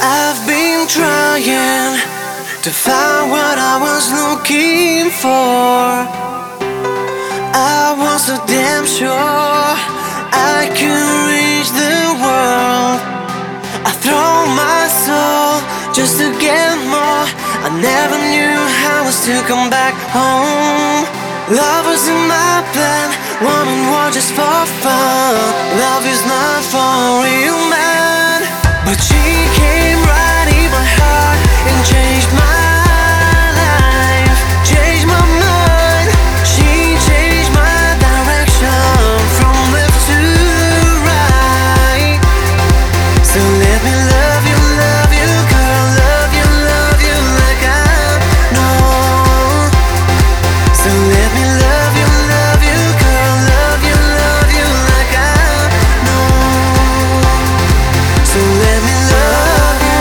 I've been trying to find what I was looking for. I was so damn sure I could reach the world. I throw my soul just to get more. I never knew how was to come back home. Love was in my plan, wanting war just for fun. Love is not for a real man, but she came right in my heart and changed my life, changed my mind. She changed my direction from left to right. So let me love you, girl, love you like I know. So let me love you, girl, love you like I know. So let me love you.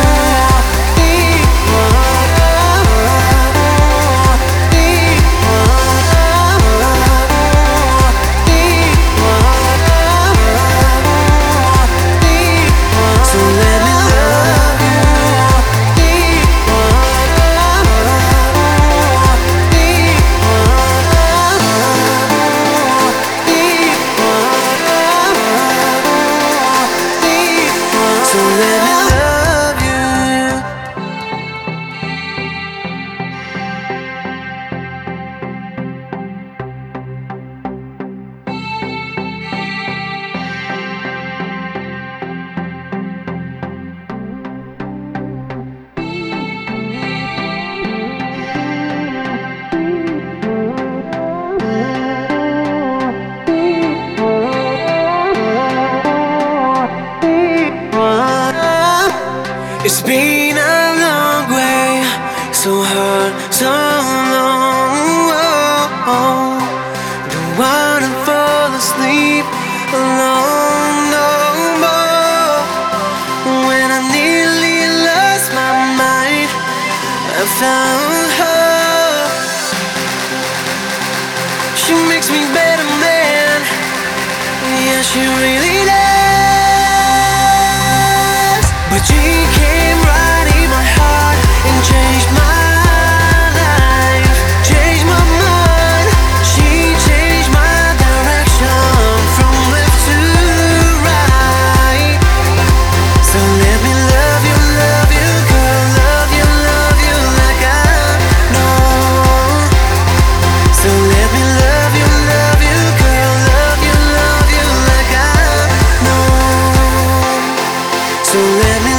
So let me love you. So let me love you. It's been a long way, so hard, so long. Don't wanna fall asleep alone no more. When I nearly lost my mind, I found her. She makes me better man, yeah, she really does. But she came right in my heart and changed my life, changed my mind. She changed my direction from left to right. So let me love you, girl, love you like I know. So let me love you, girl, love you like I know. So let me